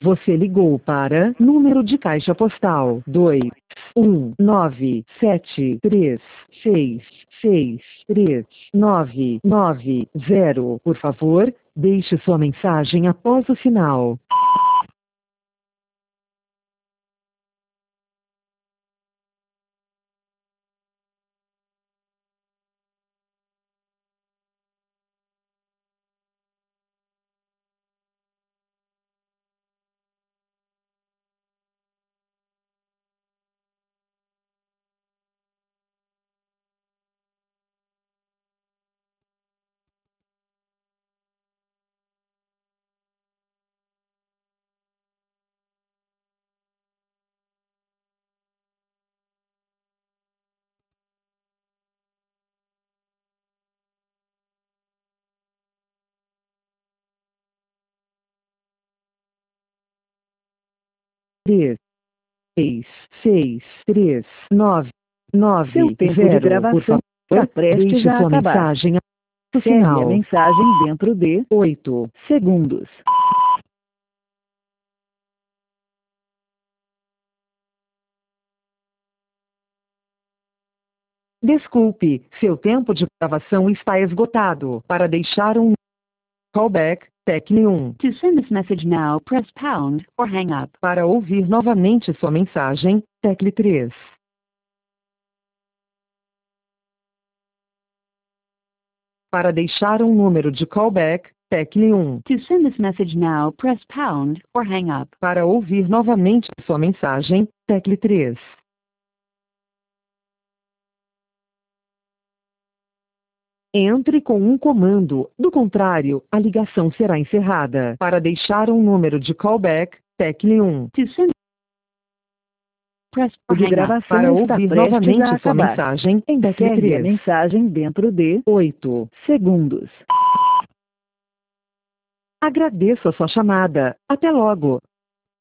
Você ligou para número de caixa postal 21973663990. Por favor, deixe sua mensagem após o sinal. Três, seis, três, nove, Seu tempo de 0. Por gravação favor, está prestes deixe a sua acabar. mensagem após o Encerre a sinal. mensagem dentro de 8 segundos. Desculpe, seu tempo de gravação está esgotado. Para deixar um callback, tecle 1. To send this message now, press pound or hang up. Para ouvir novamente sua mensagem, tecle 3. Para deixar um número de callback, tecle 1. To send this message now, press pound or hang up. Para ouvir novamente sua mensagem, tecle 3. Entre com um comando, do contrário, a ligação será encerrada. Para deixar um número de callback, tecle 1. To send press or De hang up. gravação para Está ouvir prestes novamente a sua acabar. mensagem, tecle Encerre a 3. mensagem dentro de 8 segundos. Agradeço a sua chamada. Até logo.